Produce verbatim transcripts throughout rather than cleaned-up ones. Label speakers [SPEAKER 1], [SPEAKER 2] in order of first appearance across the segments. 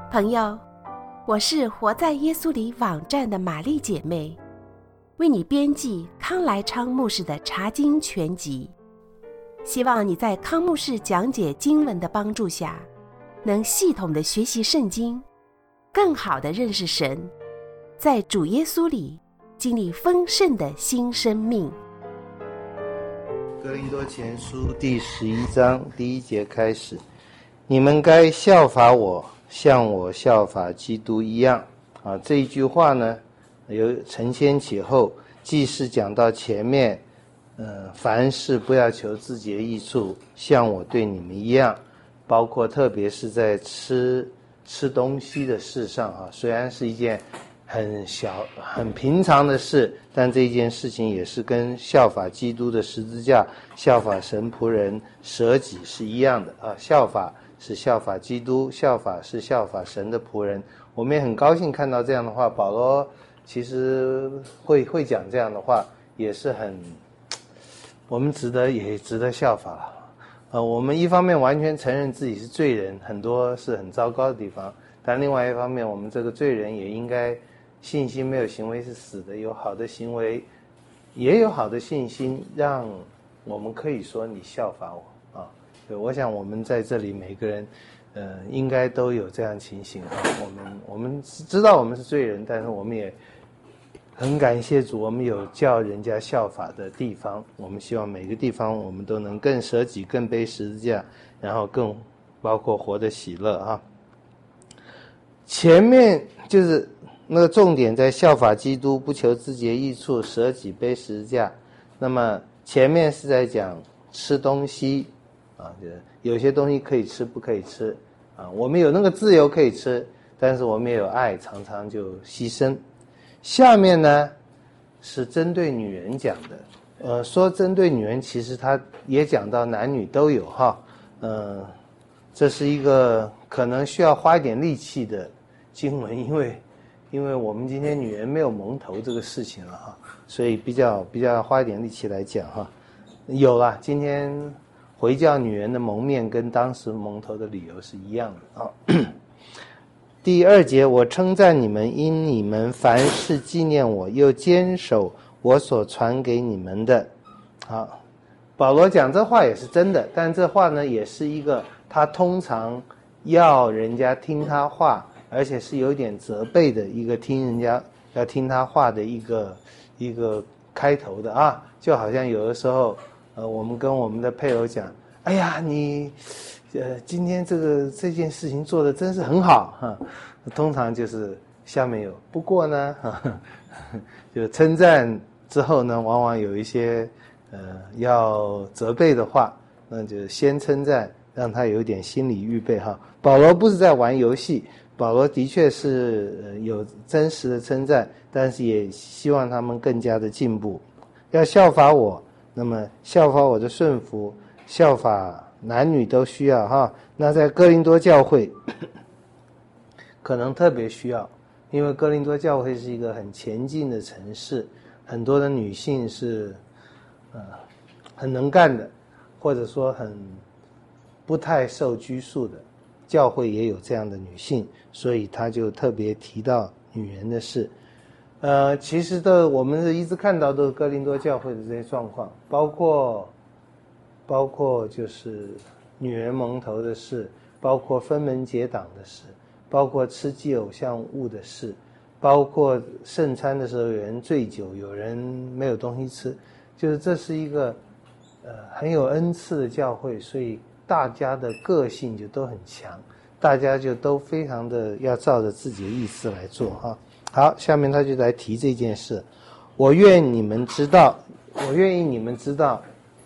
[SPEAKER 1] 朋友，我是活在耶稣里网站的玛丽姐妹，为你编辑康来昌牧师的查经全集，希望你在康牧师讲解经文的帮助下，能系统的学习圣经，更好的认识神，在主耶稣里经历丰盛的新生命。
[SPEAKER 2] 哥林多前书第十一章第一节开始，你们该效法我，像我效法基督一样。啊，这一句话呢，有承先启后，既是讲到前面，呃，凡事不要求自己的益处，像我对你们一样，包括特别是在吃吃东西的事上啊，虽然是一件很小很平常的事，但这件事情也是跟效法基督的十字架，效法神仆人舍己是一样的啊。效法是效法基督，效法是效法神的仆人。我们也很高兴看到这样的话，保罗其实会会讲这样的话，也是很我们值得也值得效法。呃，我们一方面完全承认自己是罪人，很多是很糟糕的地方，但另外一方面，我们这个罪人也应该信心没有行为是死的，有好的行为，也有好的信心，让我们可以说你效法我啊。对，我想我们在这里每个人，呃，应该都有这样情形啊。我们我们知道我们是罪人，但是我们也很感谢主，我们有叫人家效法的地方。我们希望每个地方我们都能更舍己，更背十字架，然后更包括活的喜乐啊。前面就是那个重点在效法基督，不求自己的益处，舍己背十字架。那么前面是在讲吃东西啊，就是有些东西可以吃，不可以吃啊。我们有那个自由可以吃，但是我们也有爱，常常就牺牲。下面呢是针对女人讲的，呃，说针对女人，其实他也讲到男女都有哈，呃，这是一个可能需要花一点力气的经文，因为因为我们今天女人没有蒙头这个事情了哈，所以比较比较花一点力气来讲哈。有了，今天回教女人的蒙面跟当时蒙头的理由是一样的啊。第二节，我称赞你们，因你们凡事纪念我，又坚守我所传给你们的。好，保罗讲这话也是真的，但这话呢也是一个他通常要人家听他话，而且是有点责备的一个听人家要听他话的一个一个开头的啊，就好像有的时候呃我们跟我们的配偶讲，哎呀你呃，今天这个这件事情做得真是很好哈，通常就是下面有不过呢，哈，就称赞之后呢，往往有一些呃要责备的话，那就先称赞，让他有点心理预备哈。保罗不是在玩游戏，保罗的确是、呃、有真实的称赞，但是也希望他们更加的进步，要效法我，那么效法我的顺服，效法男女都需要哈。那在哥林多教会可能特别需要，因为哥林多教会是一个很前进的城市，很多的女性是呃很能干的，或者说很不太受拘束的，教会也有这样的女性，所以他就特别提到女人的事。呃其实的我们是一直看到都是哥林多教会的这些状况，包括包括就是女人蒙头的事，包括分门结党的事，包括吃祭偶像物的事，包括圣餐的时候有人醉酒，有人没有东西吃，就是这是一个呃很有恩赐的教会，所以大家的个性就都很强，大家就都非常的要照着自己的意思来做哈。好，下面他就来提这件事，我愿你们知道，我愿意你们知道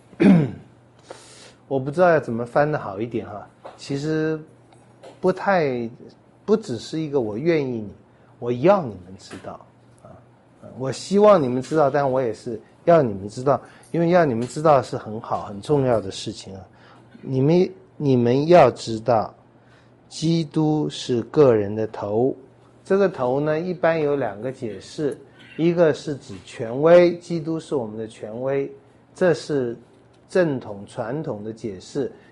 [SPEAKER 2] 我不知道要怎么翻得好一点哈，其实不太不只是一个我愿意你，我要你们知道啊，我希望你们知道，但我也是要你们知道，因为要你们知道是很好很重要的事情啊。你们你们要知道，基督是个人的头，这个头呢一般有两个解释，一个是指权威，基督是我们的权威，这是正统传统的解释，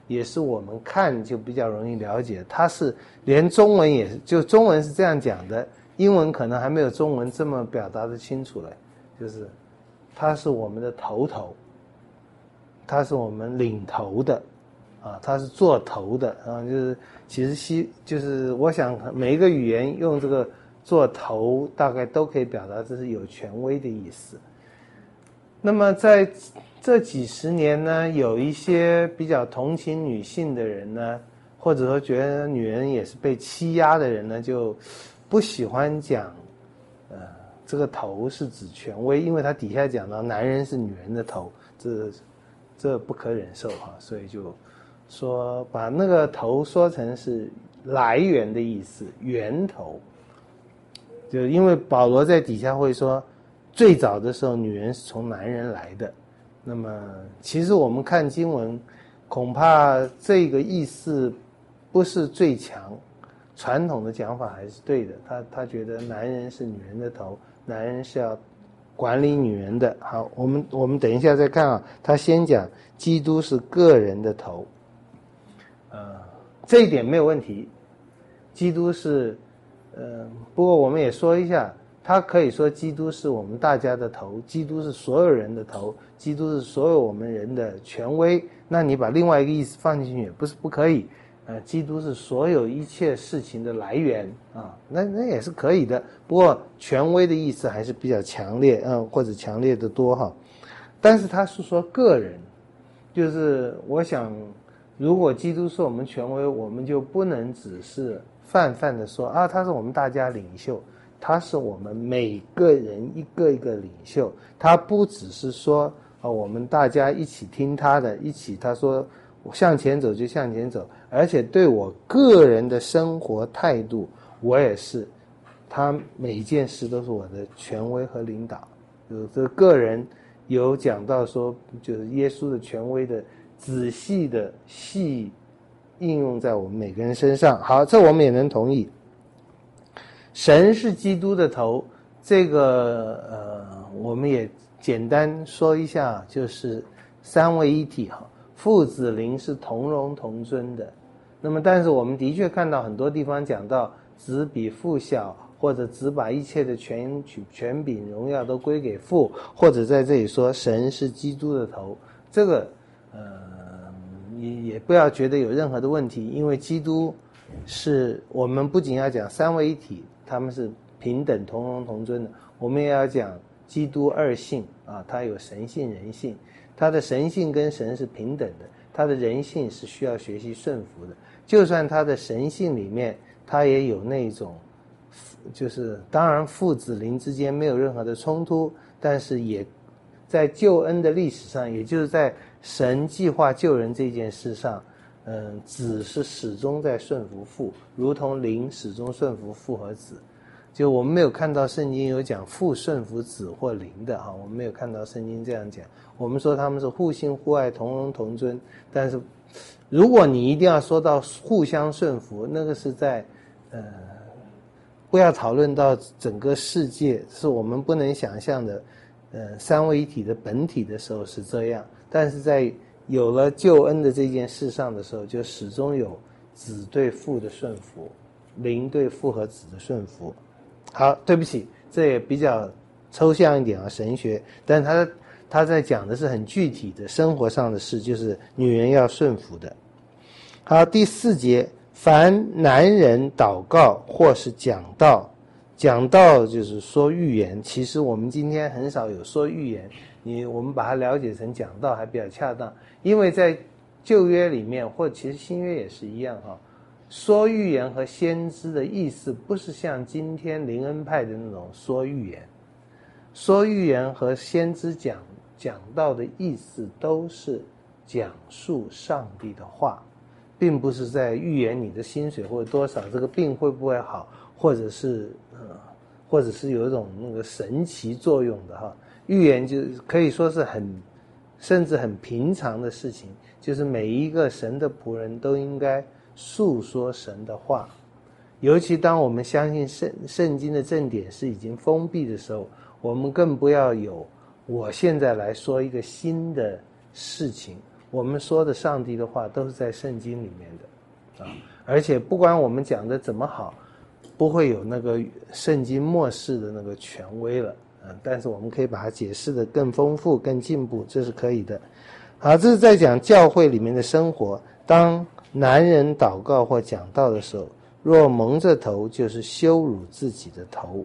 [SPEAKER 2] 也是我们看就比较容易了解，它是连中文也是，就中文是这样讲的，英文可能还没有中文这么表达的清楚了，就是它是我们的头头，它是我们领头的啊，它是做头的啊，就是其实西就是我想每一个语言用这个做头大概都可以表达这是有权威的意思。那么在这几十年呢，有一些比较同情女性的人呢，或者说觉得女人也是被欺压的人呢，就不喜欢讲呃这个头是指权威，因为他底下讲到男人是女人的头，这这不可忍受哈，所以就说把那个头说成是来源的意思，源头。就因为保罗在底下会说最早的时候女人是从男人来的，那么其实我们看经文恐怕这个意思不是最强，传统的讲法还是对的，他他觉得男人是女人的头，男人是要管理女人的。好，我们我们等一下再看啊，他先讲基督是个人的头，呃，这一点没有问题，基督是呃，不过我们也说一下，他可以说基督是我们大家的头，基督是所有人的头，基督是所有我们人的权威，那你把另外一个意思放进去也不是不可以，呃，基督是所有一切事情的来源啊，那那也是可以的，不过权威的意思还是比较强烈，嗯、呃，或者强烈的多哈。但是他是说个人，就是我想如果基督是我们权威，我们就不能只是泛泛的说啊，他是我们大家领袖，他是我们每个人一个一个领袖，他不只是说啊，我们大家一起听他的，一起他说向前走就向前走，而且对我个人的生活态度，我也是，他每一件事都是我的权威和领导。有这个个人有讲到说，就是耶稣的权威的仔细的细应用在我们每个人身上。好，这我们也能同意。神是基督的头，这个呃，我们也简单说一下，就是三位一体哈，父子灵是同荣同尊的。那么，但是我们的确看到很多地方讲到子比父小，或者只把一切的权权柄荣耀都归给父，或者在这里说神是基督的头，这个呃也也不要觉得有任何的问题，因为基督是我们不仅要讲三位一体，他们是平等同荣同尊的，我们也要讲基督二性啊，他有神性人性，他的神性跟神是平等的，他的人性是需要学习顺服的，就算他的神性里面他也有那种就是当然父子灵之间没有任何的冲突，但是也在救恩的历史上，也就是在神计划救人这件事上，嗯，子是始终在顺服父，如同灵始终顺服父和子。就我们没有看到圣经有讲父顺服子或灵的哈，我们没有看到圣经这样讲。我们说他们是互信互爱同荣同尊，但是如果你一定要说到互相顺服，那个是在呃不要讨论到整个世界，是我们不能想象的呃三位一体的本体的时候是这样，但是在有了救恩的这件事上的时候，就始终有子对父的顺服，灵对父和子的顺服。好，对不起，这也比较抽象一点啊，神学，但他他在讲的是很具体的生活上的事，就是女人要顺服的。好，第四节，凡男人祷告或是讲道，讲道就是说预言，其实我们今天很少有说预言，你我们把它了解成讲道还比较恰当，因为在旧约里面，或其实新约也是一样哈，说预言和先知的意思不是像今天灵恩派的那种说预言，说预言和先知讲讲道的意思都是讲述上帝的话，并不是在预言你的薪水或者多少，这个病会不会好，或者是呃，或者是有一种那个神奇作用的哈。预言就可以说是很甚至很平常的事情，就是每一个神的仆人都应该述说神的话，尤其当我们相信圣圣经的正典是已经封闭的时候，我们更不要有我现在来说一个新的事情， 我们说的上帝的话都是在圣经里面的啊，而且不管我们讲的怎么好，不会有那个圣经末世的那个权威了，嗯，但是我们可以把它解释的更丰富、更进步，这是可以的。好，这是在讲教会里面的生活。当男人祷告或讲道的时候，若蒙着头，就是羞辱自己的头。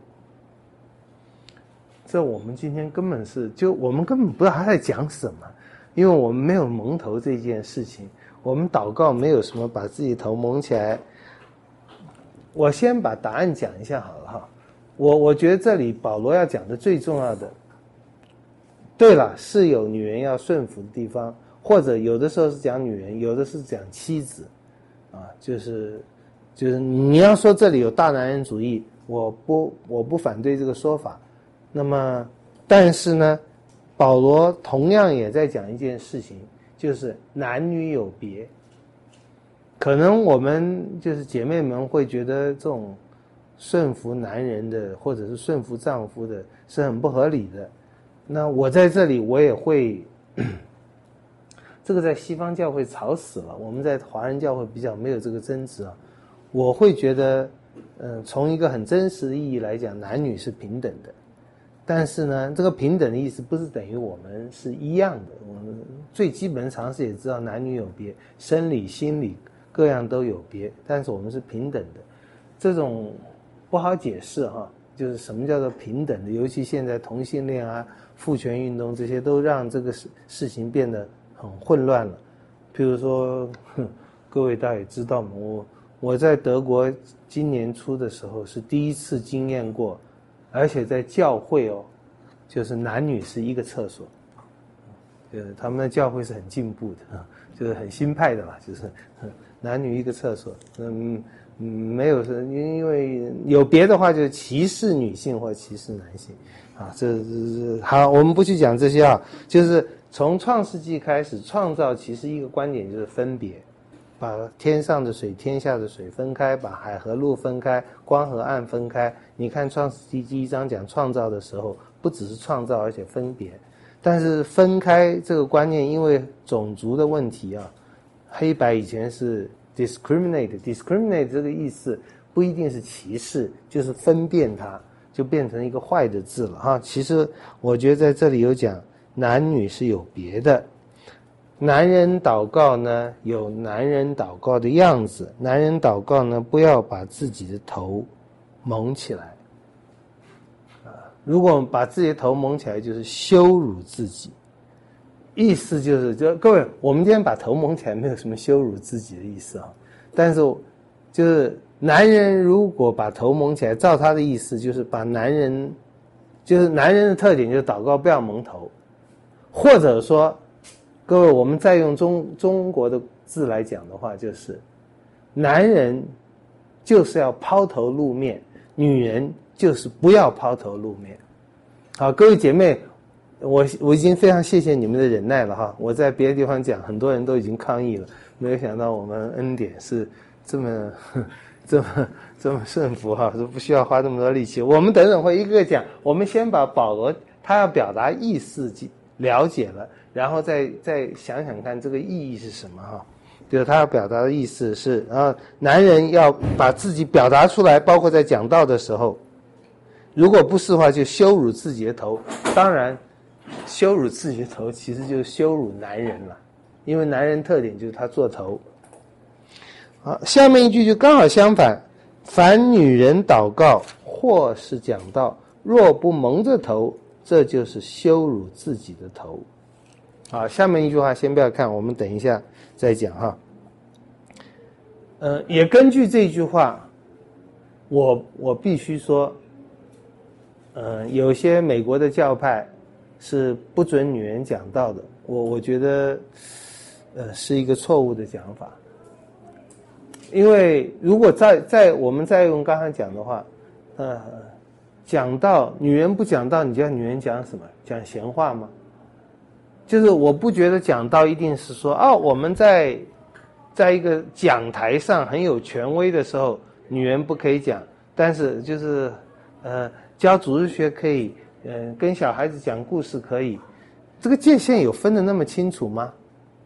[SPEAKER 2] 这我们今天根本是，就我们根本不知道他在讲什么，因为我们没有蒙头这件事情，我们祷告没有什么把自己头蒙起来。我先把答案讲一下好了哈。我我觉得这里保罗要讲的最重要的，对了，是有女人要顺服的地方，或者有的时候是讲女人，有的是讲妻子，啊，就是就是你要说这里有大男人主义，我不我不反对这个说法。那么，但是呢，保罗同样也在讲一件事情，就是男女有别。可能我们就是姐妹们会觉得这种顺服男人的，或者是顺服丈夫的，是很不合理的。那我在这里我也会，这个在西方教会吵死了，我们在华人教会比较没有这个争执啊。我会觉得，嗯、呃，从一个很真实的意义来讲，男女是平等的。但是呢，这个平等的意思不是等于我们是一样的。我们最基本的常识也知道男女有别，生理、心理各样都有别，但是我们是平等的。这种不好解释哈，就是什么叫做平等的，尤其现在同性恋啊、父权运动这些都让这个事事情变得很混乱了。譬如说，各位大家也知道嘛，我我在德国今年初的时候是第一次经验过，而且在教会哦，就是男女是一个厕所，就是他们的教会是很进步的啊，就是很新派的啦，就是男女一个厕所，嗯嗯，没有是因为有别的话就是歧视女性或歧视男性啊，这这好，我们不去讲这些啊，就是从创世纪开始创造，其实一个观点就是分别。把天上的水天下的水分开，把海和陆分开，光和暗分开。你看创世纪第一章讲创造的时候，不只是创造而且分别。但是分开这个观念，因为种族的问题啊，黑白以前是 discriminate discriminate 这个意思不一定是歧视，就是分辨它，就变成一个坏的字了哈。其实我觉得在这里有讲男女是有别的。男人祷告呢，有男人祷告的样子。男人祷告呢，不要把自己的头蒙起来。啊，如果把自己的头蒙起来，就是羞辱自己。意思就是，就各位，我们今天把头蒙起来，没有什么羞辱自己的意思啊。但是，就是男人如果把头蒙起来，照他的意思，就是把男人，就是男人的特点就是祷告不要蒙头，或者说。各位，我们再用中中国的字来讲的话，就是男人就是要抛头露面，女人就是不要抛头露面。好，各位姐妹，我我已经非常谢谢你们的忍耐了哈。我在别的地方讲，很多人都已经抗议了，没有想到我们恩典是这么这么这么顺服哈，是不需要花这么多力气。我们等等会一个个讲，我们先把保罗他要表达意思了解了。然后再再想想看这个意义是什么哈，就是他要表达的意思是，然后男人要把自己表达出来，包括在讲道的时候，如果不是的话，就羞辱自己的头。当然，羞辱自己的头其实就是羞辱男人了，因为男人特点就是他做头。好，下面一句就刚好相反，凡女人祷告或是讲道，若不蒙着头，这就是羞辱自己的头。好，下面一句话先不要看，我们等一下再讲哈。呃，也根据这句话，我我必须说，呃，有些美国的教派是不准女人讲道的，我我觉得，呃，是一个错误的讲法。因为如果再再我们再用刚才讲的话，呃，讲道，女人不讲道，你叫女人讲什么？讲闲话吗？就是我不觉得讲道一定是说哦，我们在在一个讲台上很有权威的时候，女人不可以讲，但是就是呃教主日学可以，呃跟小孩子讲故事可以，这个界限有分得那么清楚吗？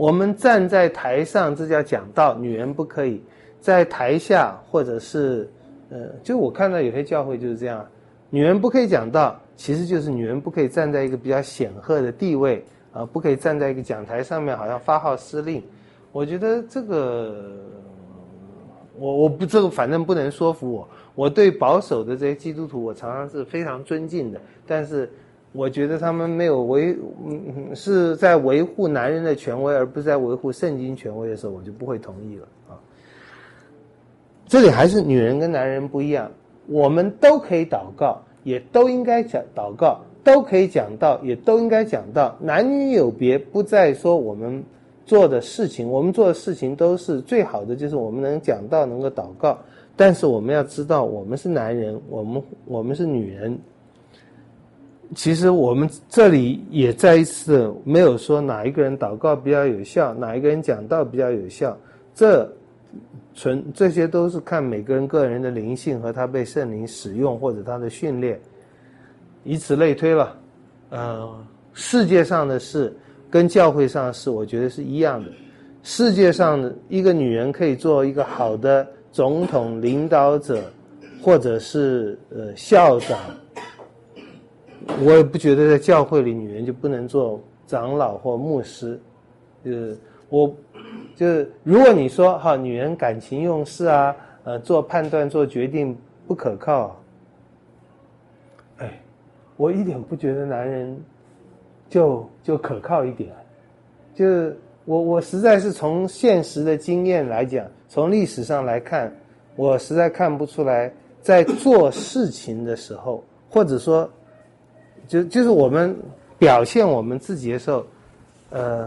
[SPEAKER 2] 我们站在台上，这叫讲道，女人不可以；在台下或者是呃，就我看到有些教会就是这样，女人不可以讲道，其实就是女人不可以站在一个比较显赫的地位啊、呃，不可以站在一个讲台上面，好像发号施令。我觉得这个，我我不这个反正不能说服我。我对保守的这些基督徒，我常常是非常尊敬的，但是我觉得他们没有维，嗯，是在维护男人的权威，而不是在维护圣经权威的时候，我就不会同意了啊。这里还是女人跟男人不一样，我们都可以祷告，也都应该讲祷告，都可以讲道，也都应该讲道。男女有别，不在说我们做的事情，我们做的事情都是最好的，就是我们能讲道，能够祷告。但是我们要知道，我们是男人，我们我们是女人。其实我们这里也再一次没有说哪一个人祷告比较有效，哪一个人讲道比较有效，这纯这些都是看每个人个人的灵性和他被圣灵使用或者他的训练，以此类推了。呃，世界上的事跟教会上的事，我觉得是一样的。世界上的一个女人可以做一个好的总统、领导者，或者是呃校长。我也不觉得在教会里女人就不能做长老或牧师。就是我就是如果你说哈女人感情用事啊，呃做判断做决定不可靠啊，哎，我一点不觉得男人就就可靠一点。就是我我实在是从现实的经验来讲，从历史上来看，我实在看不出来在做事情的时候，或者说就就是我们表现我们自己的时候，呃，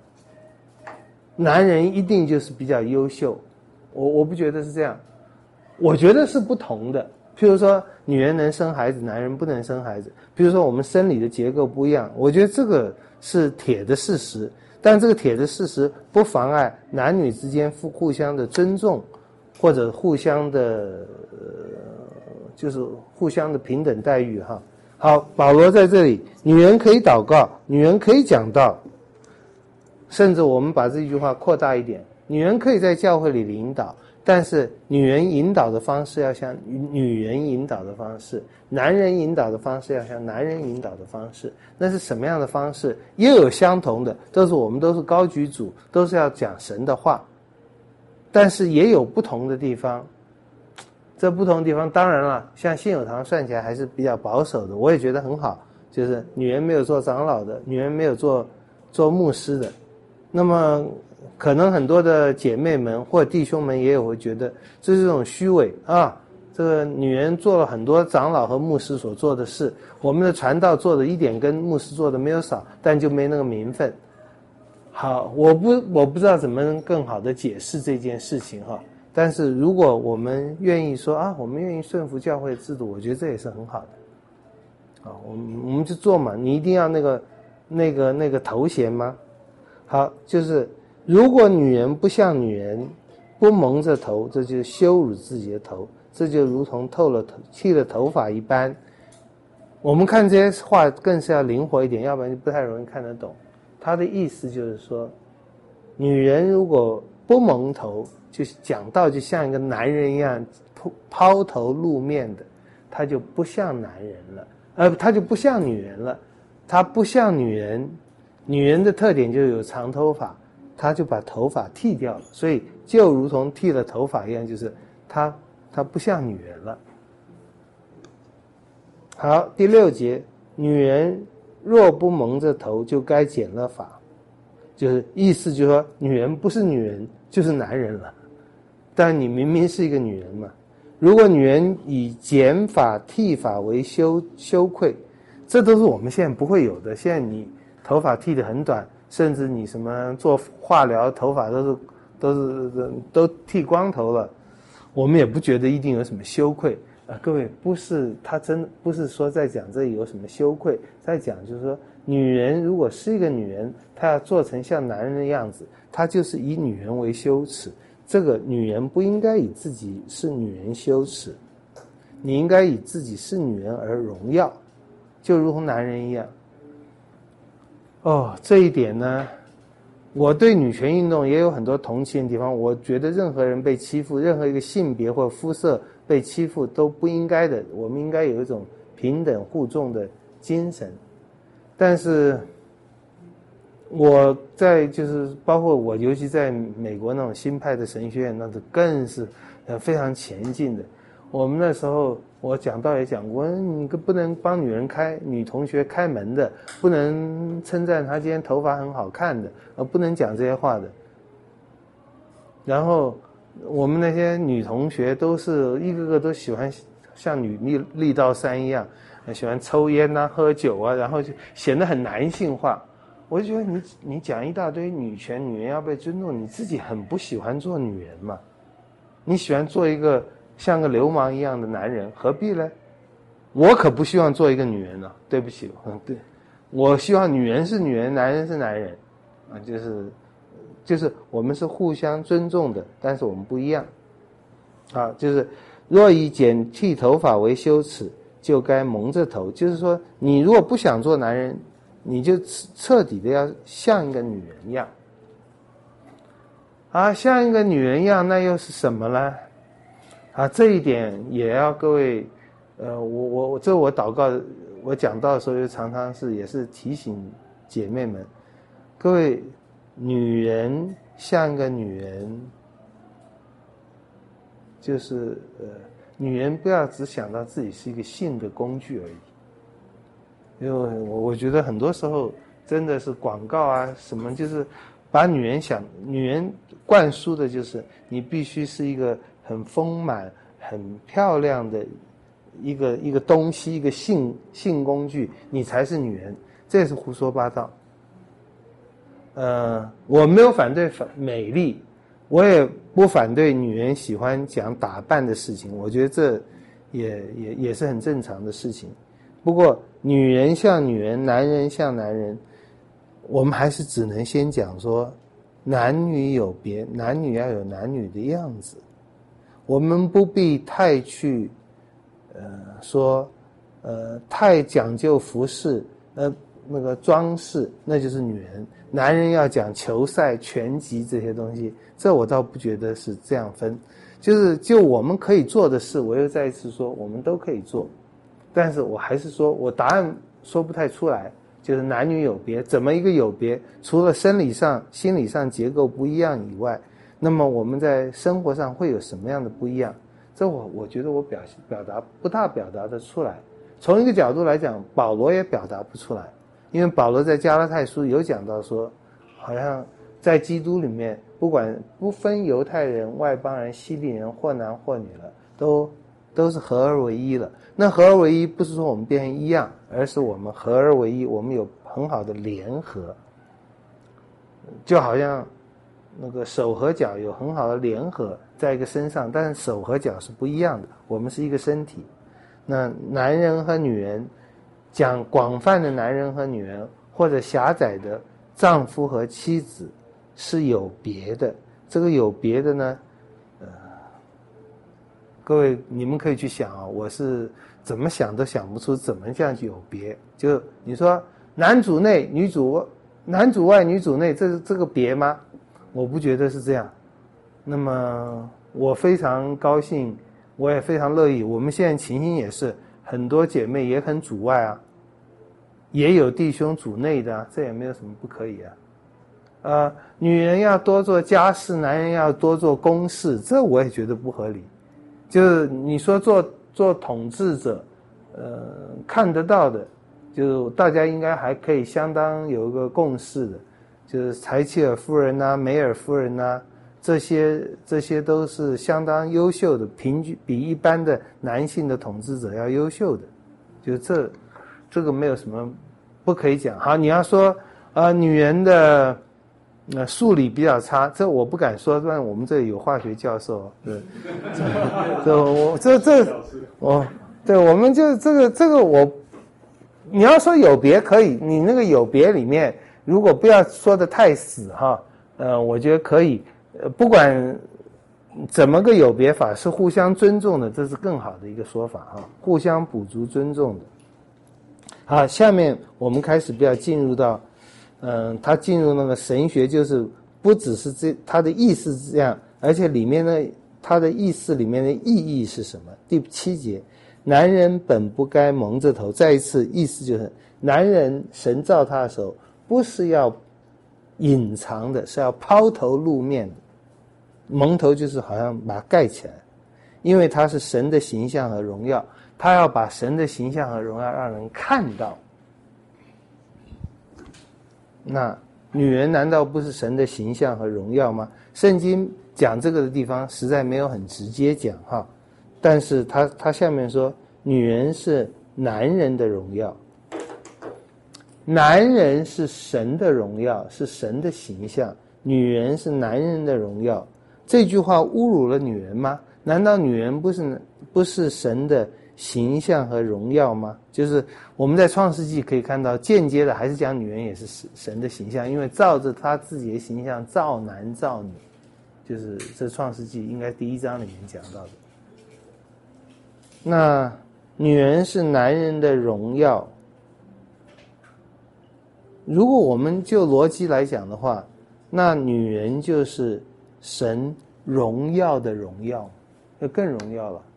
[SPEAKER 2] 男人一定就是比较优秀。我我不觉得是这样，我觉得是不同的。譬如说，女人能生孩子，男人不能生孩子。比如说，我们生理的结构不一样，我觉得这个是铁的事实。但这个铁的事实不妨碍男女之间互互相的尊重，或者互相的呃，就是互相的平等待遇哈。好，保罗在这里，女人可以祷告，女人可以讲道，甚至我们把这句话扩大一点，女人可以在教会里引导，但是女人引导的方式要像女人引导的方式，男人引导的方式要像男人引导的方式。那是什么样的方式？也有相同的，都是我们都是高举主，都是要讲神的话，但是也有不同的地方。这不同的地方当然了，像信友堂算起来还是比较保守的，我也觉得很好，就是女人没有做长老的，女人没有做做牧师的。那么可能很多的姐妹们或弟兄们也有会觉得这是这种虚伪啊，这个女人做了很多长老和牧师所做的事，我们的传道做的一点跟牧师做的没有少，但就没那个名分。好，我不我不知道怎么能更好的解释这件事情哈。但是如果我们愿意说啊，我们愿意顺服教会的制度，我觉得这也是很好的。啊，我们我们就做嘛，你一定要那个那个那个头衔吗？好，就是如果女人不像女人，不蒙着头，这就羞辱自己的头，这就如同透了头剃了头发一般。我们看这些话更是要灵活一点，要不然就不太容易看得懂。他的意思就是说，女人如果不蒙头，就讲道就像一个男人一样抛头露面的，他就不像男人了，呃，他就不像女人了，他不像女人，女人的特点就是有长头发，他就把头发剃掉了，所以就如同剃了头发一样，就是他他不像女人了。好，第六节，女人若不蒙着头，就该剪了发，就是意思就是说，女人不是女人就是男人了。但你明明是一个女人嘛，如果女人以剪发剃发为羞羞愧，这都是我们现在不会有的。现在你头发剃得很短，甚至你什么做化疗头发都是都是都剃光头了，我们也不觉得一定有什么羞愧啊。各位，不是他真不是说在讲这里有什么羞愧，在讲就是说，女人如果是一个女人，她要做成像男人的样子，她就是以女人为羞耻。这个女人不应该以自己是女人羞耻，你应该以自己是女人而荣耀，就如同男人一样。哦，这一点呢， 我对女权运动也有很多同情的地方，我觉得任何人被欺负，任何一个性别或肤色被欺负都不应该的，我们应该有一种平等互重的精神。但是我在就是包括我尤其在美国那种新派的神学院，那是更是呃非常前进的。我们那时候我讲道也讲过，你不能帮女人开女同学开门的，不能称赞她今天头发很好看的，呃不能讲这些话的。然后我们那些女同学都是一个个都喜欢像女力力道山一样，喜欢抽烟啊喝酒啊，然后就显得很男性化。我就觉得你你讲一大堆女权，女人要被尊重，你自己很不喜欢做女人嘛？你喜欢做一个像个流氓一样的男人，何必呢？我可不希望做一个女人啊，对不起，嗯，对，我希望女人是女人，男人是男人，啊，就是就是我们是互相尊重的，但是我们不一样，啊，就是若以剪剃头发为羞耻，就该蒙着头，就是说，你如果不想做男人，你就彻底的要像一个女人一样，啊，像一个女人一样，那又是什么呢？啊，这一点也要各位，呃，我我我这我祷告，我讲到的时候就常常是也是提醒姐妹们，各位，女人像一个女人，就是呃，女人不要只想到自己是一个性的工具而已。因为我我觉得很多时候真的是广告啊什么，就是把女人想女人灌输的就是你必须是一个很丰满很漂亮的一个一个东西，一个性性工具，你才是女人，这是胡说八道。呃，我没有反对美丽，我也不反对女人喜欢讲打扮的事情，我觉得这也也也是很正常的事情。不过女人像女人，男人像男人，我们还是只能先讲说男女有别，男女要有男女的样子，我们不必太去呃说呃太讲究服饰，呃那个装饰，那就是女人，男人要讲球赛拳击这些东西，这我倒不觉得是这样分，就是就我们可以做的事，我又再一次说我们都可以做，但是我还是说我答案说不太出来，就是男女有别，怎么一个有别？除了生理上心理上结构不一样以外，那么我们在生活上会有什么样的不一样？这我我觉得我表表达不大表达得出来。从一个角度来讲，保罗也表达不出来，因为保罗在加拉太书有讲到说，好像在基督里面，不管不分犹太人、外邦人、希利人，或男或女了，都都是合而为一了。那合而为一不是说我们变成一样，而是我们合而为一，我们有很好的联合，就好像那个手和脚有很好的联合在一个身上，但是手和脚是不一样的，我们是一个身体。那男人和女人，讲广泛的男人和女人，或者狭窄的丈夫和妻子是有别的。这个有别的呢，呃，各位你们可以去想啊，我是怎么想都想不出怎么这样有别。就你说男主内女主男主外女主内，这是这个别吗？我不觉得是这样。那么我非常高兴，我也非常乐意，我们现在情形也是很多姐妹也很主外啊，也有弟兄主内的啊，这也没有什么不可以啊。呃，女人要多做家事，男人要多做公事，这我也觉得不合理。就是你说做做统治者，呃，看得到的，就大家应该还可以相当有一个共识的，就是柴契尔夫人呐、梅尔夫人呐，这些这些都是相当优秀的，平均比一般的男性的统治者要优秀的，就这这个没有什么不可以讲。好，你要说呃女人的呃数理比较差，这我不敢说，但我们这里有化学教授，对，这我这这我对我们就这个这个我，你要说有别可以，你那个有别里面如果不要说的太死哈，呃，我觉得可以。呃，不管怎么个有别法是互相尊重的，这是更好的一个说法哈，互相补足尊重的。好，下面我们开始比较进入到， 嗯，他进入那个神学，就是不只是这他的意思是这样，而且里面呢，他的意思里面的意义是什么？第七节，男人本不该蒙着头。再一次意思就是，男人神造他的时候，不是要隐藏的，是要抛头露面的。蒙头就是好像把它盖起来，因为他是神的形象和荣耀，他要把神的形象和荣耀让人看到。那女人难道不是神的形象和荣耀吗？圣经讲这个的地方实在没有很直接讲哈，但是他他下面说，女人是男人的荣耀，男人是神的荣耀，是神的形象，女人是男人的荣耀。这句话侮辱了女人吗？难道女人不是不是神的形象和荣耀吗？就是我们在创世纪可以看到，间接的还是讲女人也是神的形象，因为照着他自己的形象造男造女，就是这创世纪应该第一章里面讲到的。那女人是男人的荣耀，如果我们就逻辑来讲的话，那女人就是神荣耀的荣耀，就更荣耀了。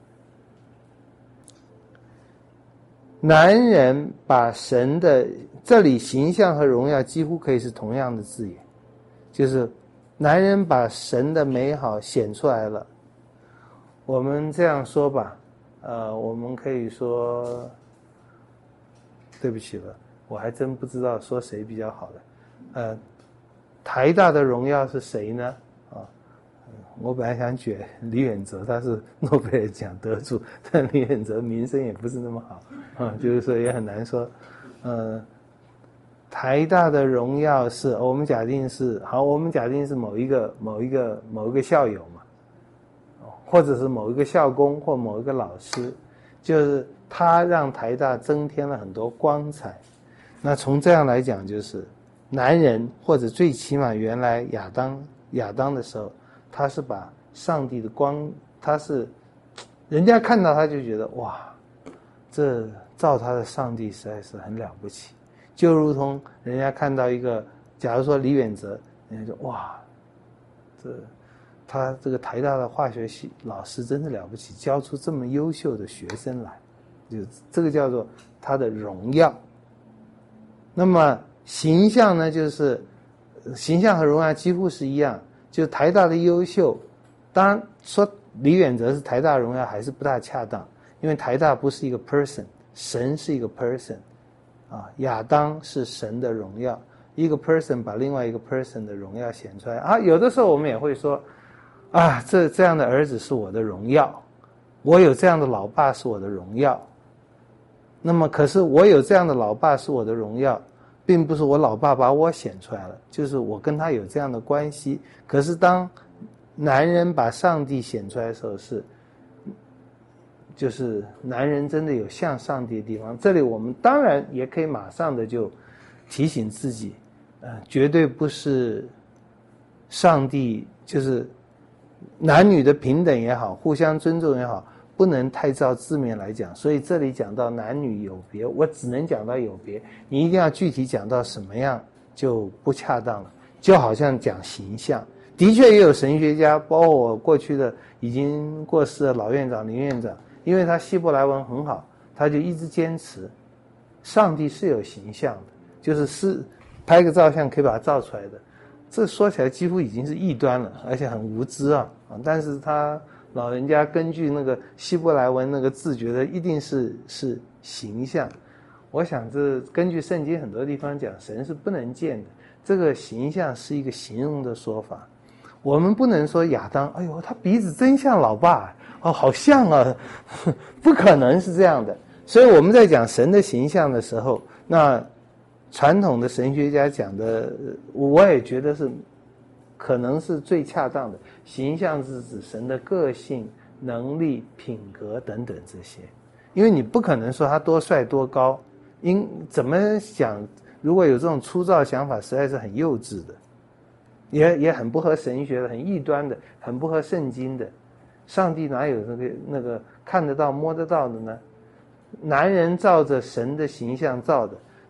[SPEAKER 2] 男人把神的，这里形象和荣耀几乎可以是同样的字眼，就是男人把神的美好显出来了。我们这样说吧，呃，我们可以说，对不起了，我还真不知道说谁比较好的。呃，台大的荣耀是谁呢？啊，我本来想举李远哲，他是诺贝尔奖得主，但李远哲名声也不是那么好。啊，就是说也很难说，呃，台大的荣耀是我们假定是好，我们假定是某一个某一个某一个校友嘛，或者是某一个校工或某一个老师，就是他让台大增添了很多光彩。那从这样来讲，就是男人或者最起码原来亚当亚当的时候，他是把上帝的光，他是人家看到他就觉得哇，这造他的上帝实在是很了不起，就如同人家看到一个，假如说李远哲，人家就哇，这他这个台大的化学系老师真是了不起，教出这么优秀的学生来，就这个叫做他的荣耀。那么形象呢，就是形象和荣耀几乎是一样，就台大的优秀，当然说李远哲是台大荣耀还是不大恰当，因为台大不是一个 person， 神是一个 person， 啊，亚当是神的荣耀，一个 person 把另外一个 person 的荣耀显出来啊。有的时候我们也会说，啊，这这样的儿子是我的荣耀，我有这样的老爸是我的荣耀。那么可是我有这样的老爸是我的荣耀，并不是我老爸把我显出来了，就是我跟他有这样的关系。可是当男人把上帝显出来的时候，是就是男人真的有像上帝的地方。这里我们当然也可以马上的就提醒自己，呃，绝对不是上帝，就是男女的平等也好，互相尊重也好，不能太照字面来讲。所以这里讲到男女有别，我只能讲到有别，你一定要具体讲到什么样就不恰当了。就好像讲形象，的确也有神学家，包括我过去的已经过世的老院长林院长，因为他希伯来文很好，他就一直坚持上帝是有形象的，就是是拍个照相可以把它照出来的。这说起来几乎已经是异端了，而且很无知啊！但是他老人家根据那个希伯来文那个字，觉得一定是是形象。我想这根据圣经很多地方讲，神是不能见的，这个形象是一个形容的说法。我们不能说亚当，哎呦，他鼻子真像老爸，哦，好像啊，不可能是这样的。所以我们在讲神的形象的时候，那传统的神学家讲的，我也觉得是可能是最恰当的。形象是指神的个性、能力、品格等等这些，因为你不可能说他多帅多高，因怎么想，如果有这种粗糙想法，实在是很幼稚的，也也很不合神学的，很异端的，很不合圣经的。上帝哪有那个那个看得到摸得到的呢？男人照着神的形象造的，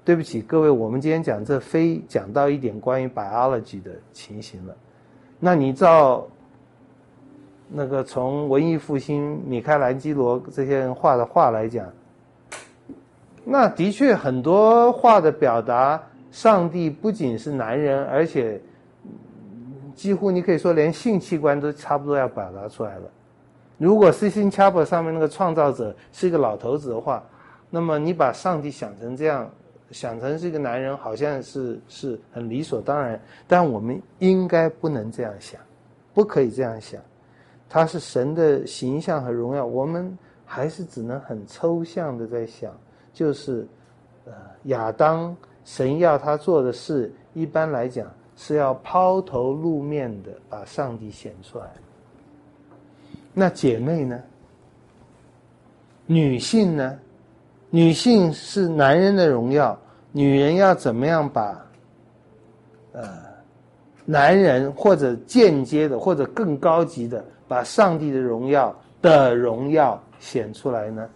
[SPEAKER 2] 对不起各位，我们今天讲这非讲到一点关于 biology 的情形了。那你照那个从文艺复兴米开朗基罗这些人画的画来讲，那的确很多画的表达上帝不仅是男人，而且几乎你可以说连性器官都差不多要表达出来了。如果 Sistine Chapel 上面那个创造者是一个老头子的话，那么你把上帝想成这样，想成是一个男人，好像是是很理所当然，但我们应该不能这样想，不可以这样想。他是神的形象和荣耀，我们还是只能很抽象的在想，就是呃亚当神要他做的事，一般来讲是要抛头露面的把上帝显出来。那姐妹呢？女性呢？女性是男人的荣耀，女人要怎么样把呃男人或者间接的或者更高级的把上帝的荣耀的荣耀显出来呢？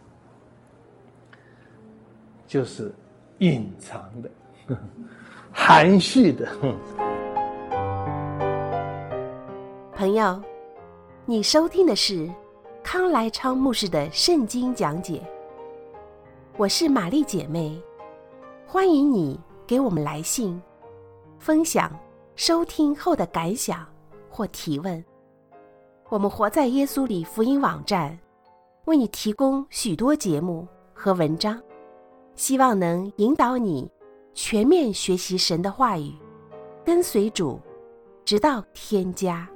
[SPEAKER 2] 就是隐藏的呵呵含蓄的。
[SPEAKER 1] 朋友，你收听的是康来昌牧师的圣经讲解。我是玛丽姐妹，欢迎你给我们来信，分享收听后的感想或提问。我们活在耶稣里福音网站为你提供许多节目和文章，希望能引导你全面学习神的话语，跟随主，直到天家。